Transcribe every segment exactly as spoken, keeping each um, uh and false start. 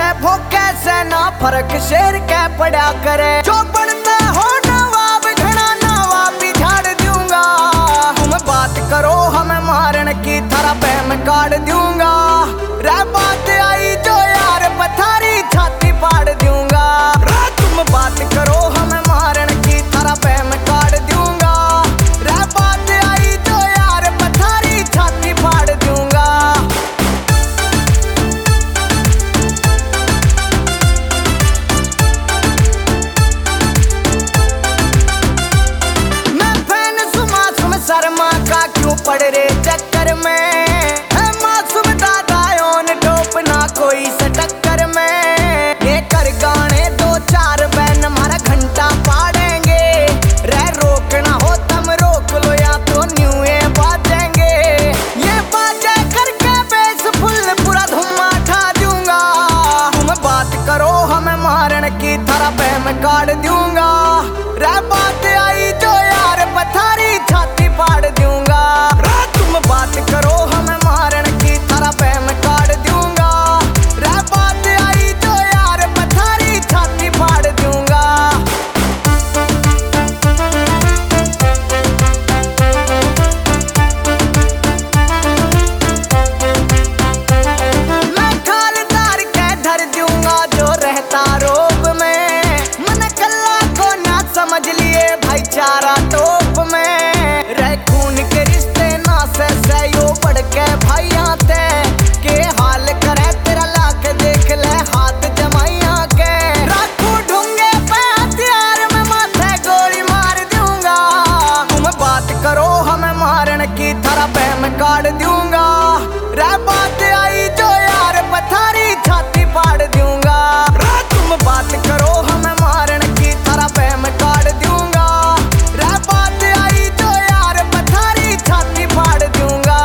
से भोके से ना फर्क शेर के पड़ा करे। जो बनता हो नवाब घना नवाब भी झाड़ दूंगा। तुम बात करो हमें मारन की थारा बहम काट दूंगा। रे बात आई जो यार पथारी छाती फाड़ दूंगा। तुम बात करो हमें मारन की थारा बहम काट दूंगा। रे बात आई जो यार पथारी छाती फाड़ दूंगा। मैं फैन सुमासुम शर्मा का क्यों पड़ रे चक्कर में। है मासूम दादा ओन टोप ना कोई से टक्कर में। ये कर गाने दो चार बैन हमारा घंटा पाड़ेंगे। रे रोकना हो तम रोक लो या तो न्यूए बाजेंगे। ये बाजे करके बेस फुल पूरा धुम्मा ठा दूंगा। तुम बात करो हमें मारन की थारा बहम काट दूंगा। रे बात आई जो यार पथारी छाती फाड़ दूंगा। तुम बात करो हमें मारन की थारा बहम काट दूंगा। रे बात आई जो यार पथारी छाती फाड़ दूंगा। मैं खालदार के धर दूंगा जो रहता रोब में। मन कल्ला को ना समझ लिए भाईचारा टोप में। रे खून के रिश्ते ना से सयो बढ़ के भाइयां ते। के हाल करे तेरा लाख देख ले हाथ जमाइया के। राखू ढूंगे पे हथियार में माथे गोली मार दूंगा। तुम बात करो हमें मारन की थारा बहम काट दूंगा। रे बात आई जो यार पथारी छाती फाड़ दूंगा। तुम बात करो हमें मारन की थारा बहम काट दूंगा। रे बात आई जो यार पथारी छाती फाड़ दूंगा।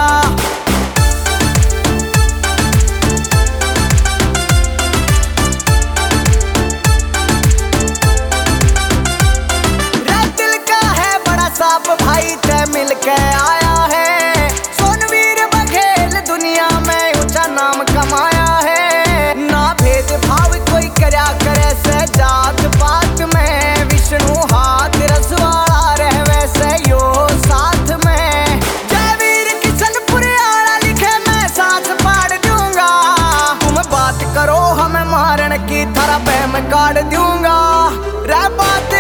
रे दिल का है बड़ा साफ भाई ते मिल के आया है। सोनवीर बघेल दुनिया में ऊंचा नाम कमाया है। ना भेद भाव कोई करया करे से जात पात में। विष्णु हाथ रसवाड़ा रह वैसे यो साथ में। जय वीर किशनपुर आला लिखे मैं सांस फाड़ दूंगा। तुम बात करो हमें मारन की थारा बहम काट दूंगा। रे बात